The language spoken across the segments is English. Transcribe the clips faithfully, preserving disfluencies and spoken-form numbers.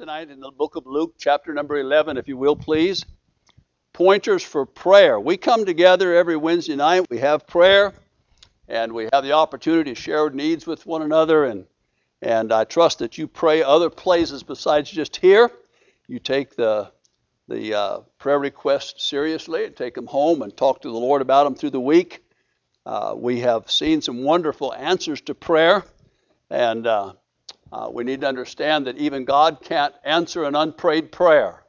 tonight in the book of Luke, chapter number eleven, if you will, please. Pointers for prayer. We come together every Wednesday night. We have prayer, and we have the opportunity to share needs with one another. And, and I trust that you pray other places besides just here. You take the, the uh, prayer requests seriously and take them home and talk to the Lord about them through the week. Uh, we have seen some wonderful answers to prayer, and uh, Uh, we need to understand that even God can't answer an unprayed prayer.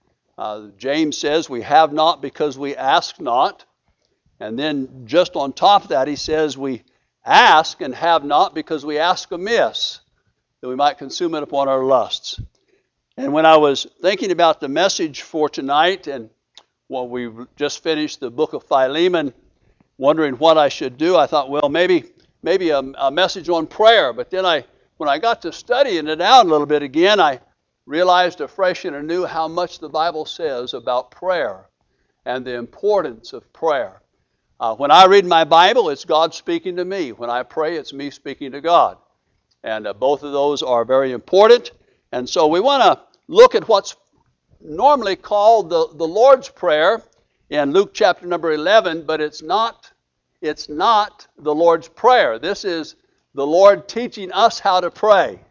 Uh, James says we have not because we ask not. And then just on top of that, he says we ask and have not because we ask amiss, that we might consume it upon our lusts. And when I was thinking about the message for tonight, and well, we just finished the book of Philemon, wondering what I should do, I thought, well, maybe maybe a, a message on prayer. But then I When I got to studying it out a little bit again, I realized afresh and anew how much the Bible says about prayer and the importance of prayer. Uh, when I read my Bible, it's God speaking to me. When I pray, it's me speaking to God. And uh, both of those are very important. And so we want to look at what's normally called the, the Lord's Prayer in Luke chapter number eleven, but it's not, it's not the Lord's Prayer. This is the Lord teaching us how to pray.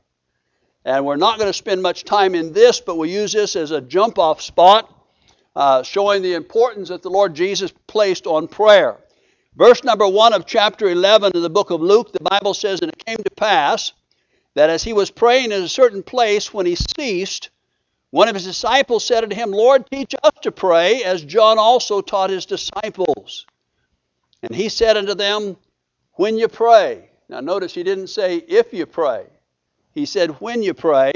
And we're not going to spend much time in this, but we use this as a jump-off spot, uh, showing the importance that the Lord Jesus placed on prayer. Verse number one of chapter eleven in the book of Luke, the Bible says, "And it came to pass that as he was praying in a certain place, when he ceased, one of his disciples said unto him, Lord, teach us to pray, as John also taught his disciples. And he said unto them, when you pray." Now notice he didn't say if you pray. He said when you pray,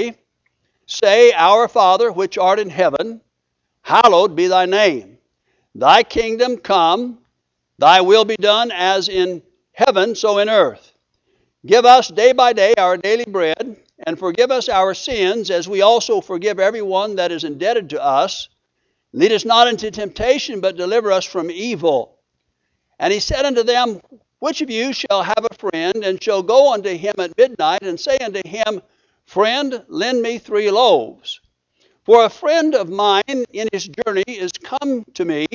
"Say, Our Father, which art in heaven, hallowed be thy name. Thy kingdom come, thy will be done as in heaven, so in earth. Give us day by day our daily bread, and forgive us our sins, as we also forgive everyone that is indebted to us. Lead us not into temptation, but deliver us from evil. And he said unto them, Which of you shall have a friend, and shall go unto him at midnight, and say unto him, Friend, lend me three loaves? For a friend of mine in his journey is come to me,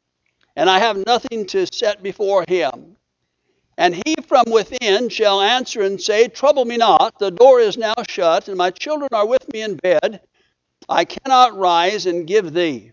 and I have nothing to set before him. And he from within shall answer and say, Trouble me not, the door is now shut, and my children are with me in bed. I cannot rise and give thee.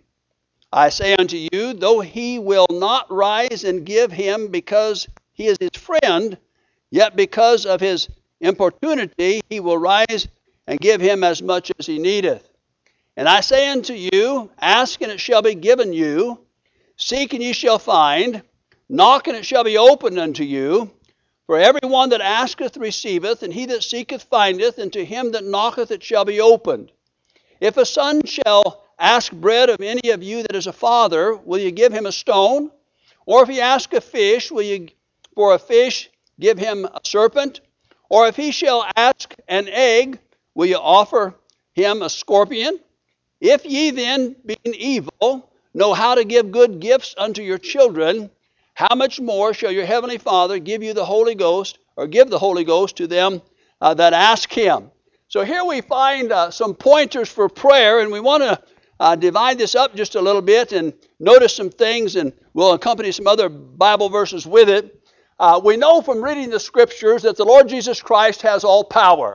I say unto you, though he will not rise and give him because he is his friend, yet because of his importunity he will rise and give him as much as he needeth. And I say unto you, ask and it shall be given you, seek and ye shall find, knock and it shall be opened unto you. For every one that asketh receiveth, and he that seeketh findeth, and to him that knocketh it shall be opened. If a son shall ask bread of any of you that is a father, will you give him a stone? Or if he ask a fish, will you for a fish give him a serpent? Or if he shall ask an egg, will you offer him a scorpion? If ye then, being evil, know how to give good gifts unto your children, how much more shall your heavenly Father give you the Holy Ghost, or give the Holy Ghost to them uh, that ask him? So here we find uh, some pointers for prayer, and we want to uh, divide this up just a little bit and notice some things, and we'll accompany some other Bible verses with it. Uh, we know from reading the Scriptures that the Lord Jesus Christ has all power.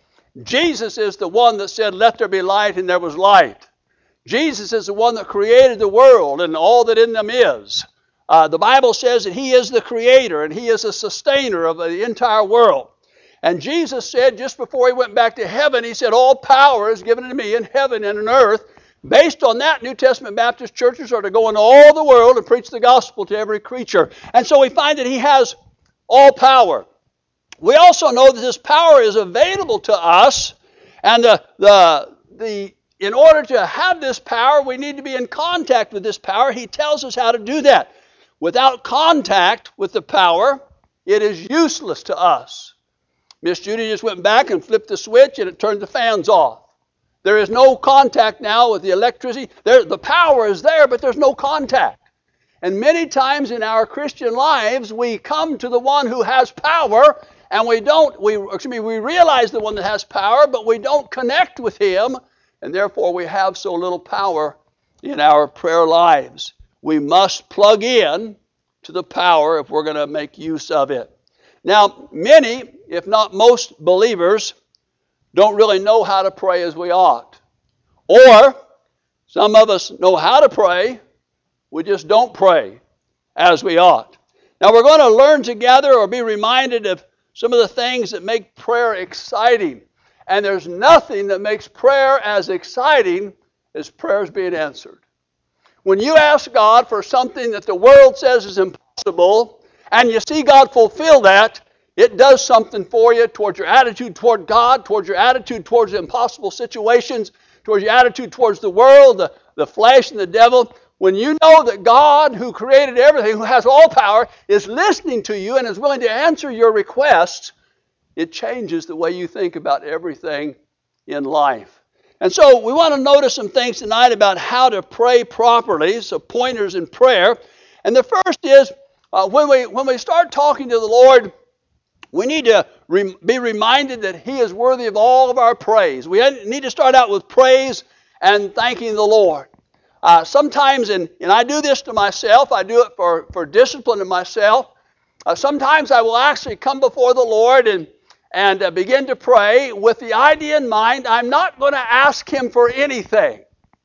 Jesus is the one that said, let there be light, and there was light. Jesus is the one that created the world and all that in them is. Uh, the Bible says that he is the creator and he is the sustainer of the entire world. And Jesus said just before he went back to heaven, he said, all power is given to me in heaven and in earth. Based on that, New Testament Baptist churches are to go into all the world and preach the gospel to every creature. And so we find that he has all power. We also know that this power is available to us, and the, the, the, in order to have this power, we need to be in contact with this power. He tells us how to do that. Without contact with the power, it is useless to us. Miss Judy just went back and flipped the switch, and it turned the fans off. There is no contact now with the electricity. There, the power is there, but there's no contact. And many times in our Christian lives, we come to the one who has power, and we don't, we, excuse me, we realize the one that has power, but we don't connect with him and therefore we have so little power in our prayer lives. We must plug in to the power if we're going to make use of it. Now, many, if not most believers, don't really know how to pray as we ought. Or some of us know how to pray, we just don't pray as we ought. Now, we're going to learn together or be reminded of some of the things that make prayer exciting. And there's nothing that makes prayer as exciting as prayers being answered. When you ask God for something that the world says is impossible, and you see God fulfill that, it does something for you towards your attitude toward God, towards your attitude towards the impossible situations, towards your attitude towards the world, the, the flesh, and the devil. When you know that God, who created everything, who has all power, is listening to you and is willing to answer your requests, it changes the way you think about everything in life. And so we want to notice some things tonight about how to pray properly, so pointers in prayer. And the first is, uh, when we when we start talking to the Lord, we need to re- be reminded that He is worthy of all of our praise. We need to start out with praise and thanking the Lord. Uh, sometimes, and, and I do this to myself, I do it for, for discipline in myself. Uh, sometimes I will actually come before the Lord and and uh, begin to pray with the idea in mind, I'm not going to ask Him for anything.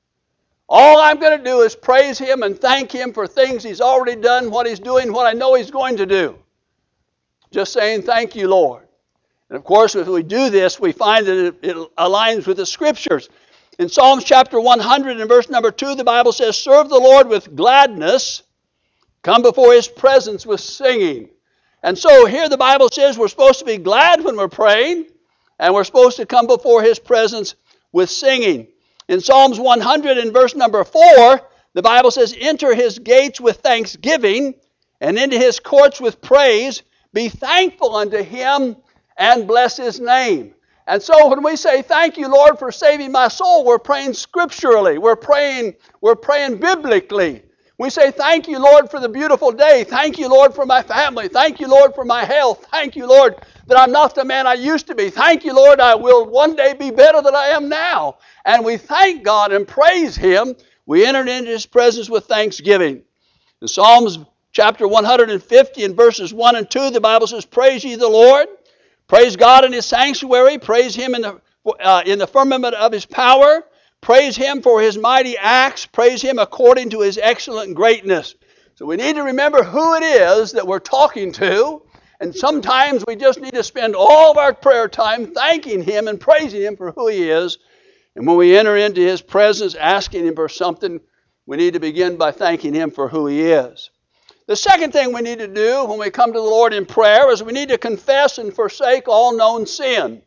All I'm going to do is praise Him and thank Him for things He's already done, what He's doing, what I know He's going to do. Just saying, thank you, Lord. And of course, if we do this, we find that it, it aligns with the Scriptures. In Psalms chapter one hundred and verse number two, the Bible says, serve the Lord with gladness, come before His presence with singing. And so here the Bible says we're supposed to be glad when we're praying, and we're supposed to come before His presence with singing. In Psalms one hundred and verse number four, the Bible says, enter His gates with thanksgiving, and into His courts with praise. Be thankful unto Him, and bless His name. And so when we say, thank you, Lord, for saving my soul, we're praying scripturally. We're praying, we're praying biblically. We say, thank you, Lord, for the beautiful day. Thank you, Lord, for my family. Thank you, Lord, for my health. Thank you, Lord, that I'm not the man I used to be. Thank you, Lord, I will one day be better than I am now. And we thank God and praise Him. We enter into His presence with thanksgiving. In Psalms chapter one hundred fifty and verses one and two, the Bible says, praise ye the Lord. Praise God in His sanctuary. Praise Him in the, uh, in the firmament of His power. Praise Him for His mighty acts. Praise Him according to His excellent greatness. So we need to remember who it is that we're talking to. And sometimes we just need to spend all of our prayer time thanking Him and praising Him for who He is. And when we enter into His presence asking Him for something, we need to begin by thanking Him for who He is. The second thing we need to do when we come to the Lord in prayer is we need to confess and forsake all known sin.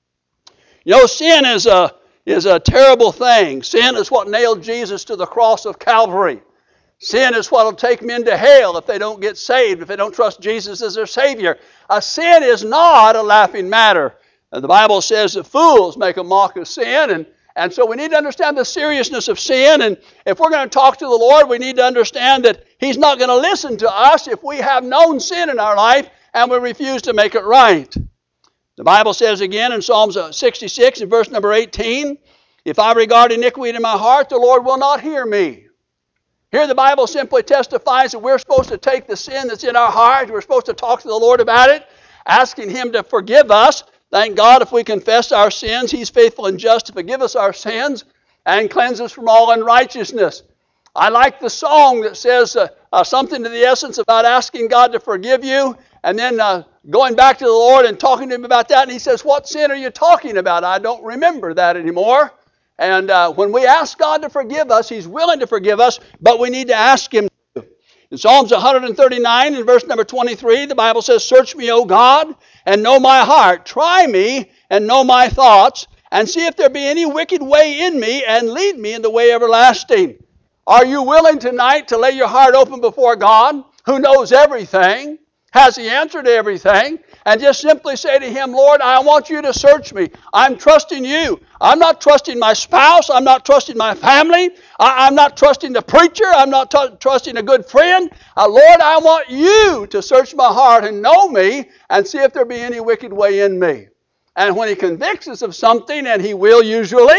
You know, sin is a is a terrible thing. Sin is what nailed Jesus to the cross of Calvary. Sin is what will take men to hell if they don't get saved, if they don't trust Jesus as their Savior. A sin is not a laughing matter. The Bible says that fools make a mock of sin, and, and so we need to understand the seriousness of sin, and if we're going to talk to the Lord, we need to understand that He's not going to listen to us if we have known sin in our life and we refuse to make it right. The Bible says again in Psalms sixty-six, in verse number eighteen, if I regard iniquity in my heart, the Lord will not hear me. Here the Bible simply testifies that we're supposed to take the sin that's in our heart, we're supposed to talk to the Lord about it, asking Him to forgive us. Thank God if we confess our sins, He's faithful and just to forgive us our sins and cleanse us from all unrighteousness. I like the song that says uh, uh, something to the essence about asking God to forgive you, and then uh, going back to the Lord and talking to Him about that, and He says, what sin are you talking about? I don't remember that anymore. And uh, when we ask God to forgive us, He's willing to forgive us, but we need to ask Him to. In Psalms one thirty-nine, in verse number twenty-three, the Bible says, search me, O God, and know my heart. Try me and know my thoughts, and see if there be any wicked way in me, and lead me in the way everlasting. Are you willing tonight to lay your heart open before God, who knows everything, has the answer to everything, and just simply say to Him, Lord, I want you to search me. I'm trusting you. I'm not trusting my spouse. I'm not trusting my family. I, I'm not trusting the preacher. I'm not t- trusting a good friend. Uh, Lord, I want you to search my heart and know me and see if there be any wicked way in me. And when He convicts us of something, and He will usually,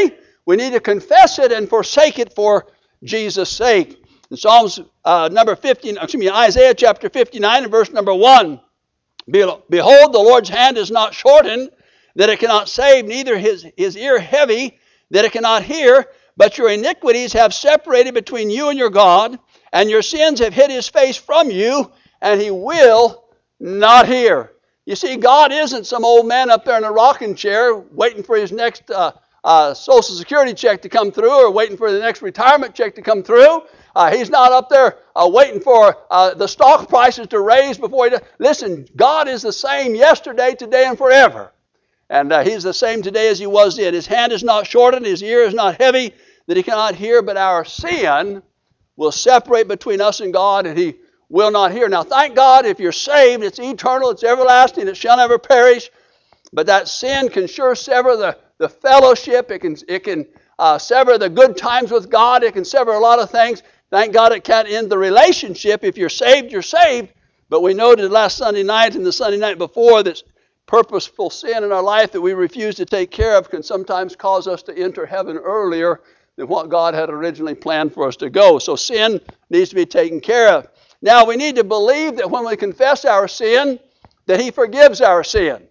We need to confess it and forsake it for Jesus' sake. In Psalms uh, number fifteen, excuse me, Isaiah chapter fifty-nine and verse number one, Behold, the Lord's hand is not shortened, that it cannot save, neither his, his ear heavy, that it cannot hear, but your iniquities have separated between you and your God, and your sins have hid his face from you, and he will not hear. You see, God isn't some old man up there in a rocking chair waiting for his next uh, uh, Social Security check to come through, or waiting for the next retirement check to come through. Uh, he's not up there uh, waiting for uh, the stock prices to raise before he does. Listen, God is the same yesterday, today, and forever. And uh, he's the same today as he was then. His hand is not shortened, his ear is not heavy, that he cannot hear, but our sin will separate between us and God, and he will not hear. Now, thank God, if you're saved, it's eternal, it's everlasting, it shall never perish. But that sin can sure sever the, the fellowship. It can, it can uh, sever the good times with God. It can sever a lot of things. Thank God it can't end the relationship. If you're saved, you're saved. But we noted last Sunday night and the Sunday night before that purposeful sin in our life that we refuse to take care of can sometimes cause us to enter heaven earlier than what God had originally planned for us to go. So sin needs to be taken care of. Now, we need to believe that when we confess our sin, that he forgives our sin.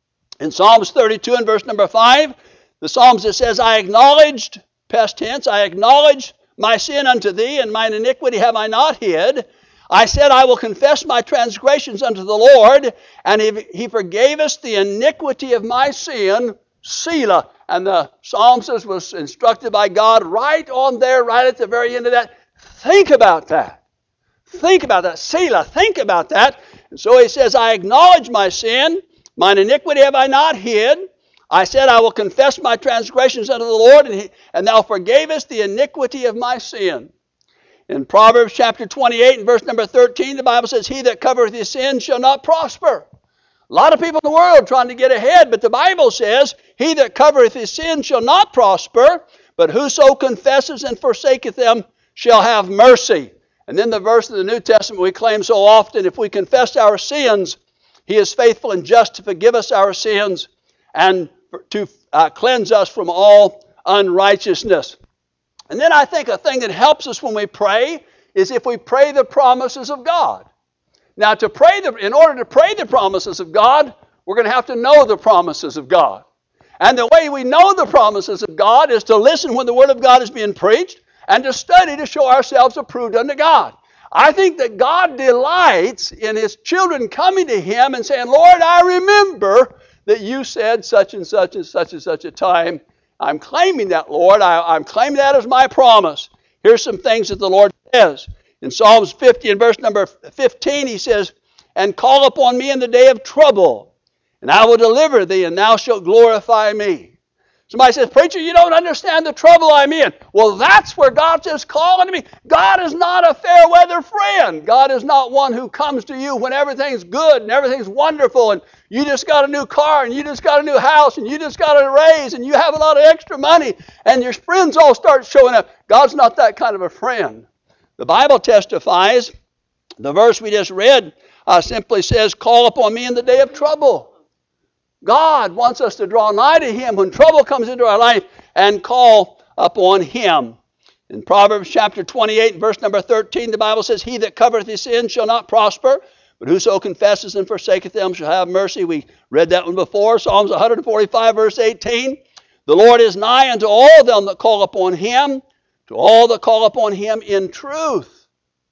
In Psalms thirty-two and verse number five, the Psalms it says, I acknowledged, past tense, I acknowledged my sin unto thee, and mine iniquity have I not hid. I said, I will confess my transgressions unto the Lord, and he forgave us the iniquity of my sin, Selah. And the psalmist was instructed by God right on there, right at the very end of that. Think about that. Think about that. Selah, think about that. And so he says, I acknowledge my sin, mine iniquity have I not hid. I said, I will confess my transgressions unto the Lord, and, he, and thou forgavest the iniquity of my sin. In Proverbs chapter twenty-eight and verse number thirteen, the Bible says, he that covereth his sin shall not prosper. A lot of people in the world trying to get ahead, but the Bible says, he that covereth his sin shall not prosper, but whoso confesses and forsaketh them shall have mercy. And then the verse in the New Testament we claim so often, if we confess our sins, he is faithful and just to forgive us our sins and to uh, cleanse us from all unrighteousness. And then I think a thing that helps us when we pray is if we pray the promises of God. Now, to pray the, in order to pray the promises of God, we're going to have to know the promises of God. And the way we know the promises of God is to listen when the Word of God is being preached and to study to show ourselves approved unto God. I think that God delights in His children coming to Him and saying, Lord, I remember that you said such and such and such and such a time. I'm claiming that, Lord. I, I'm claiming that as my promise. Here's some things that the Lord says. In Psalms fifty and verse number fifteen, he says, and call upon me in the day of trouble, and I will deliver thee, and thou shalt glorify me. Somebody says, preacher, you don't understand the trouble I'm in. Well, that's where God says, call unto me. God is not a fair weather friend. God is not one who comes to you when everything's good and everything's wonderful and you just got a new car and you just got a new house and you just got a raise and you have a lot of extra money and your friends all start showing up. God's not that kind of a friend. The Bible testifies, the verse we just read uh, simply says, call upon me in the day of trouble. God wants us to draw nigh to Him when trouble comes into our life and call upon Him. In Proverbs chapter twenty-eight, verse number thirteen, the Bible says, he that covereth his sin shall not prosper, but whoso confesses and forsaketh them shall have mercy. We read that one before. Psalms one forty-five, verse eighteen. The Lord is nigh unto all them that call upon Him, to all that call upon Him in truth.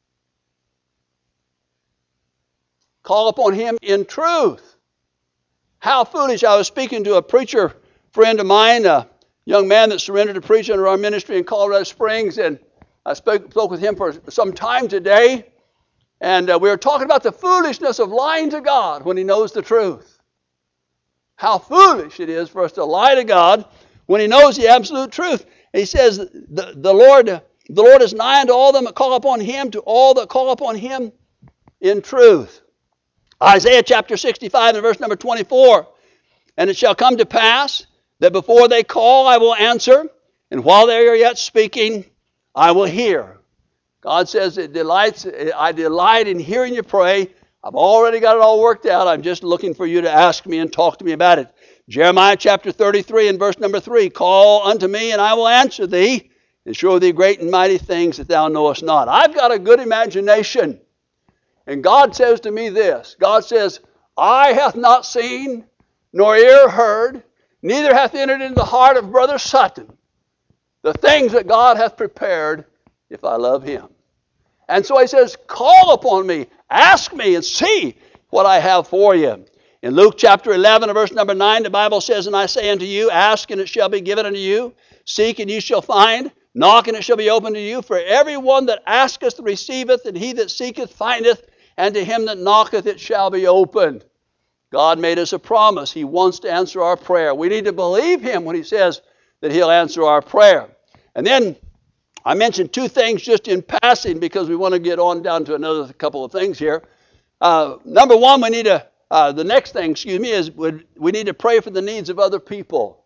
Call upon Him in truth. How foolish. I was speaking to a preacher friend of mine, a young man that surrendered to preach under our ministry in Colorado Springs, and I spoke, spoke with him for some time today, and uh, we were talking about the foolishness of lying to God when He knows the truth. How foolish it is for us to lie to God when He knows the absolute truth. And he says, the, the, Lord, the Lord is nigh unto all them that call upon Him, to all that call upon Him in truth. Isaiah chapter sixty-five and verse number twenty-four. And it shall come to pass that before they call I will answer, and while they are yet speaking I will hear. God says, it delights, I delight in hearing you pray. I've already got it all worked out. I'm just looking for you to ask me and talk to me about it. Jeremiah chapter thirty-three and verse number three, call unto me and I will answer thee and show thee great and mighty things that thou knowest not. I've got a good imagination. And God says to me this. God says, eye hath not seen, nor ear heard, neither hath entered into the heart of Brother Sutton the things that God hath prepared if I love him. And so he says, call upon me, ask me, and see what I have for you. In Luke chapter eleven, verse number nine, the Bible says, and I say unto you, ask and it shall be given unto you, seek and you shall find, knock and it shall be opened to you. For every one that asketh receiveth, and he that seeketh findeth, and to him that knocketh it shall be opened. God made us a promise. He wants to answer our prayer. We need to believe him when he says that he'll answer our prayer. And then I mentioned two things just in passing because we want to get on down to another couple of things here. Uh, number one, we need to, uh, the next thing, excuse me, is we, we need to pray for the needs of other people.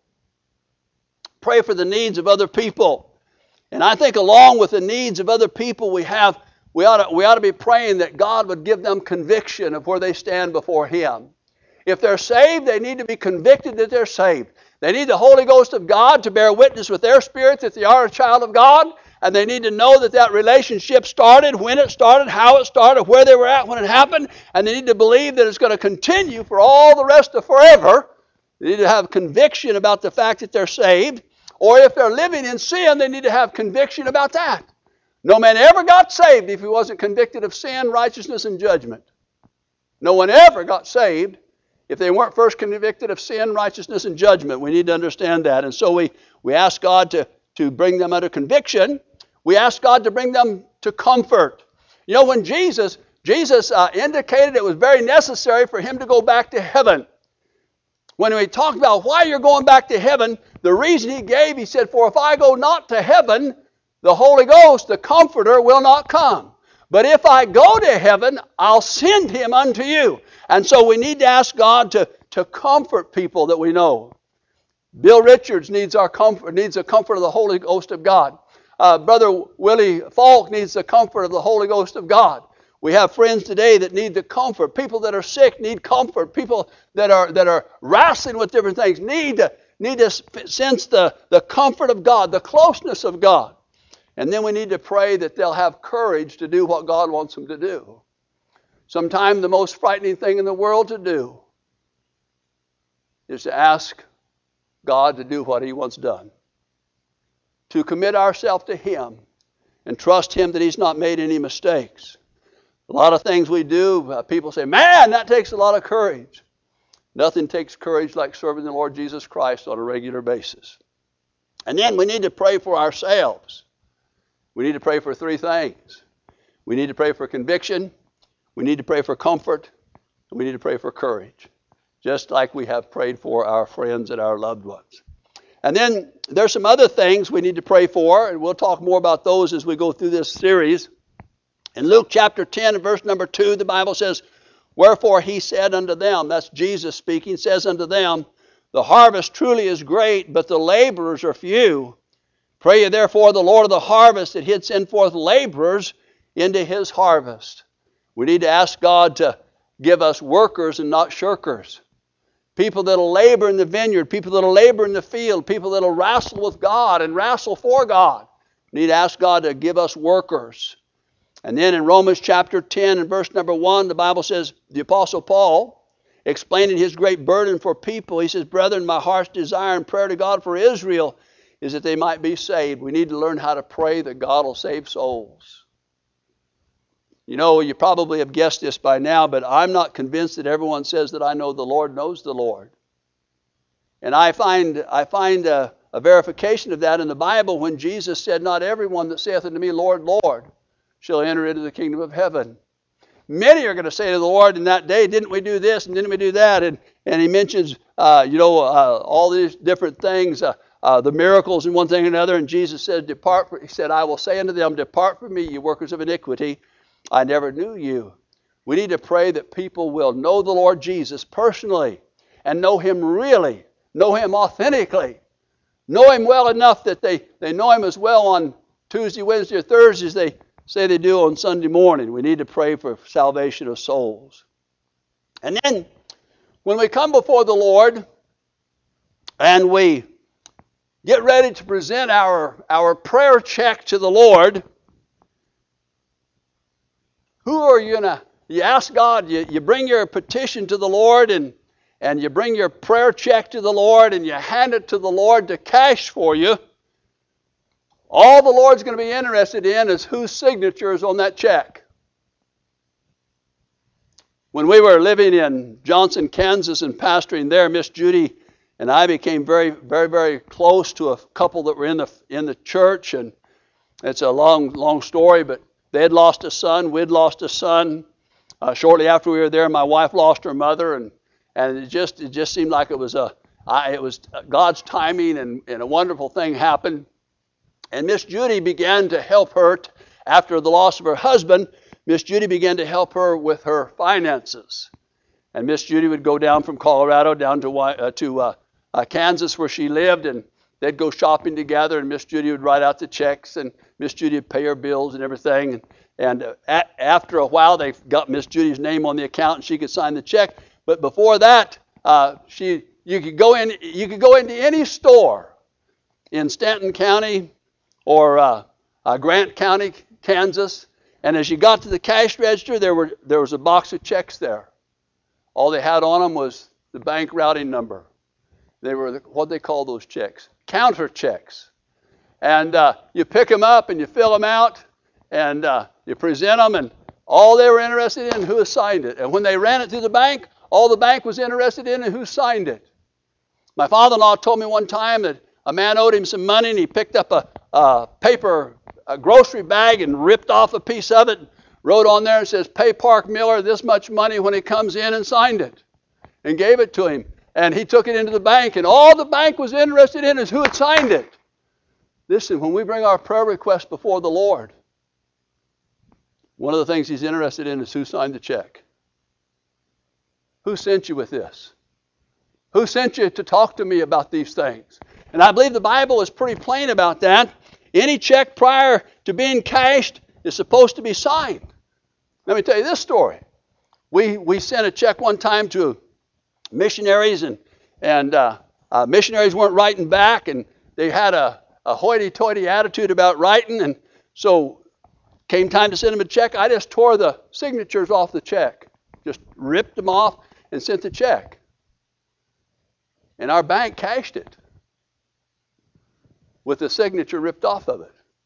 Pray for the needs of other people. And I think along with the needs of other people, we have, we ought to, we ought to be praying that God would give them conviction of where they stand before him. If they're saved, they need to be convicted that they're saved. They need the Holy Ghost of God to bear witness with their spirit that they are a child of God. And they need to know that that relationship started, when it started, how it started, where they were at when it happened. And they need to believe that it's going to continue for all the rest of forever. They need to have conviction about the fact that they're saved. Or if they're living in sin, they need to have conviction about that. No man ever got saved if he wasn't convicted of sin, righteousness, and judgment. No one ever got saved if they weren't first convicted of sin, righteousness, and judgment. We need to understand that. And so we, we ask God to, to bring them under conviction. We ask God to bring them to comfort. You know, when Jesus, Jesus uh, indicated it was very necessary for him to go back to heaven. When we talked about why you're going back to heaven, the reason he gave, he said, for if I go not to heaven, the Holy Ghost, the Comforter, will not come. But if I go to heaven, I'll send him unto you. And so we need to ask God to, to comfort people that we know. Bill Richards needs our comfort, needs the comfort of the Holy Ghost of God. Uh, Brother Willie Falk needs the comfort of the Holy Ghost of God. We have friends today that need the comfort. People that are sick need comfort. People that are that are wrestling with different things need to, need to sense the, the comfort of God, the closeness of God. And then we need to pray that they'll have courage to do what God wants them to do. Sometimes the most frightening thing in the world to do is to ask God to do what he wants done. To commit ourselves to him and trust him that he's not made any mistakes. A lot of things we do, uh, people say, man, that takes a lot of courage. Nothing takes courage like serving the Lord Jesus Christ on a regular basis. And then we need to pray for ourselves. We need to pray for three things. We need to pray for conviction. We need to pray for comfort. And we need to pray for courage. Just like we have prayed for our friends and our loved ones. And then there's some other things we need to pray for. And we'll talk more about those as we go through this series. In Luke chapter ten, verse number two, the Bible says, wherefore he said unto them, that's Jesus speaking, says unto them, the harvest truly is great, but the laborers are few. Pray ye therefore the Lord of the harvest that he'd send forth laborers into his harvest. We need to ask God to give us workers and not shirkers. People that'll labor in the vineyard, people that'll labor in the field, people that'll wrestle with God and wrestle for God. We need to ask God to give us workers. And then in Romans chapter ten and verse number one, the Bible says, the Apostle Paul, explaining his great burden for people, he says, brethren, my heart's desire and prayer to God for Israel is that they might be saved. We need to learn how to pray that God will save souls. You know, you probably have guessed this by now, but I'm not convinced that everyone says that I know the Lord knows the Lord. And I find I find a, a verification of that in the Bible when Jesus said, not everyone that saith unto me, Lord, Lord, shall enter into the kingdom of heaven. Many are going to say to the Lord in that day, didn't we do this and didn't we do that? And, and he mentions, uh, you know, uh, all these different things, uh, uh, the miracles and one thing and another. And Jesus said, depart. From, he said, I will say unto them, depart from me, you workers of iniquity. I never knew you. We need to pray that people will know the Lord Jesus personally and know him really, know him authentically, know him well enough that they, they know him as well on Tuesday, Wednesday, or Thursday as they say they do on Sunday morning. We need to pray for salvation of souls. And then when we come before the Lord, and we get ready to present our, our prayer check to the Lord, who are you going to, you ask God, you, you bring your petition to the Lord, and, and you bring your prayer check to the Lord, and you hand it to the Lord to cash for you. All the Lord's going to be interested in is whose signature is on that check. When we were living in Johnson, Kansas, and pastoring there, Miss Judy and I became very, very, very close to a couple that were in the in the church, and it's a long, long story, but they had lost a son, we'd lost a son. Uh, shortly after we were there, my wife lost her mother, and and it just it just seemed like it was a I, it was God's timing, and, and a wonderful thing happened. And Miss Judy began to help her t- after the loss of her husband. Miss Judy began to help her with her finances, and Miss Judy would go down from Colorado down to uh, to uh, uh, Kansas where she lived, and they'd go shopping together. And Miss Judy would write out the checks, and Miss Judy would pay her bills and everything. And, and uh, a- after a while, they got Miss Judy's name on the account, and she could sign the check. But before that, uh, she you could go in you could go into any store in Stanton County or uh, uh, Grant County, Kansas. And as you got to the cash register, there were there was a box of checks there. All they had on them was the bank routing number. They were the, what they call those checks, counter checks. And uh, you pick them up and you fill them out, and uh, you present them, and all they were interested in who signed it. And when they ran it through the bank, all the bank was interested in who signed it. My father-in-law told me one time that a man owed him some money, and he picked up a, a paper a grocery bag and ripped off a piece of it, wrote on there and says, "Pay Park Miller this much money when he comes in," and signed it and gave it to him. And he took it into the bank, and all the bank was interested in is who had signed it. Listen, when we bring our prayer request before the Lord, one of the things he's interested in is who signed the check. Who sent you with this? Who sent you to talk to me about these things? And I believe the Bible is pretty plain about that. Any check prior to being cashed is supposed to be signed. Let me tell you this story. We we sent a check one time to missionaries, and and uh, uh, missionaries weren't writing back, and they had a, a hoity-toity attitude about writing, and so came time to send them a check. I just tore the signatures off the check, just ripped them off and sent the check. And our bank cashed it with the signature ripped off of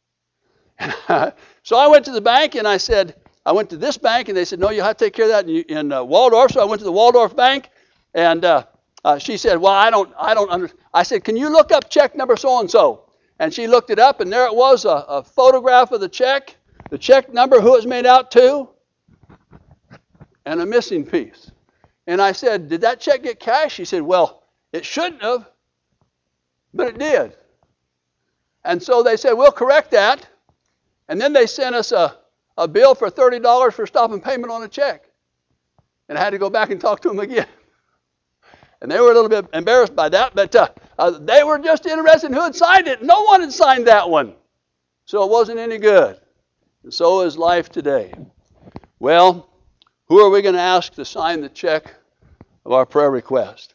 it. So I went to the bank and I said, I went to this bank, and they said, "No, you have to take care of that in, in uh, Waldorf." So I went to the Waldorf bank, and uh, uh, she said, "Well, I don't, I don't understand." I said, "Can you look up check number so and so?" And she looked it up, and there it was, a, a photograph of the check, the check number, who it was made out to, and a missing piece. And I said, "Did that check get cashed?" She said, "Well, it shouldn't have, but it did." And so they said, "We'll correct that." And then they sent us a, a bill for thirty dollars for stopping payment on a check. And I had to go back and talk to them again. And they were a little bit embarrassed by that, but uh, uh, they were just interested in who had signed it. No one had signed that one. So it wasn't any good. And so is life today. Well, who are we going to ask to sign the check of our prayer request?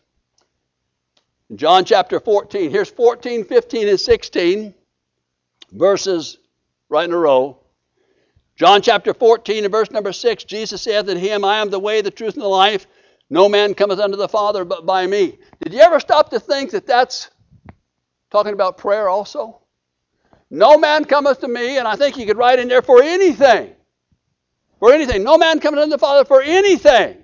In John chapter fourteen, here's fourteen, fifteen, and sixteen verses right in a row. John chapter fourteen and verse number six, Jesus saith unto him, "I am the way, the truth, and the life. No man cometh unto the Father but by me." Did you ever stop to think that that's talking about prayer also? No man cometh to me, and I think you could write in there for anything. For anything. No man cometh unto the Father for anything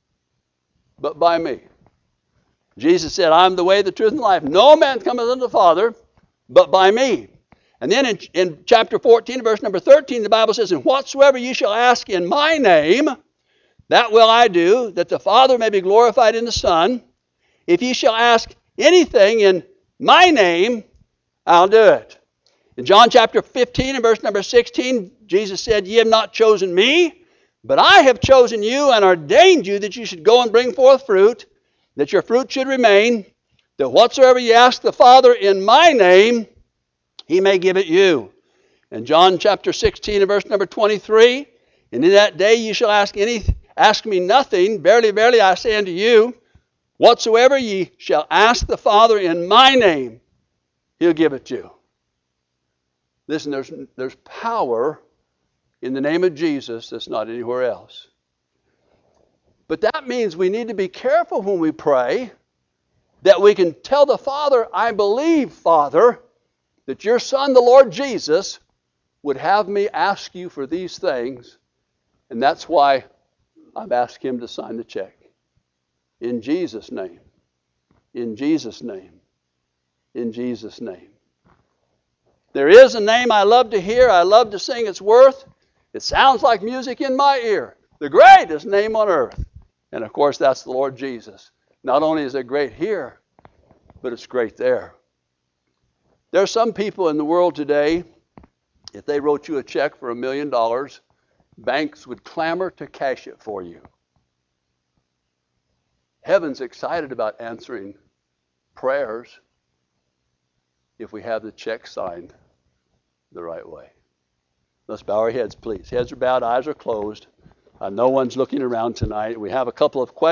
but by me. Jesus said, "I am the way, the truth, and the life. No man cometh unto the Father but by me." And then in, in chapter fourteen, verse number thirteen, the Bible says, "And whatsoever ye shall ask in my name, that will I do, that the Father may be glorified in the Son. If ye shall ask anything in my name, I'll do it." In John chapter fifteen and verse number sixteen, Jesus said, "Ye have not chosen me, but I have chosen you and ordained you that you should go and bring forth fruit, that your fruit should remain, that whatsoever ye ask the Father in my name, he may give it you." In John chapter sixteen and verse number twenty-three, "And in that day ye shall ask any, ask me nothing. Verily, verily, I say unto you, Whatsoever ye shall ask the Father in my name, he'll give it you. Listen, there's, there's power in the name of Jesus that's not anywhere else. But that means we need to be careful when we pray that we can tell the Father, I believe, Father, that your Son, the Lord Jesus, would have me ask you for these things, and that's why I've asked him to sign the check. In Jesus' name. In Jesus' name. In Jesus' name. There is a name I love to hear, I love to sing its worth. It sounds like music in my ear. The greatest name on earth. And of course, that's the Lord Jesus. Not only is it great here, but it's great there. There are some people in the world today, if they wrote you a check for a million dollars, banks would clamor to cash it for you. Heaven's excited about answering prayers if we have the check signed the right way. Let's bow our heads, please. Heads are bowed, eyes are closed. Uh, no one's looking around tonight. We have a couple of questions.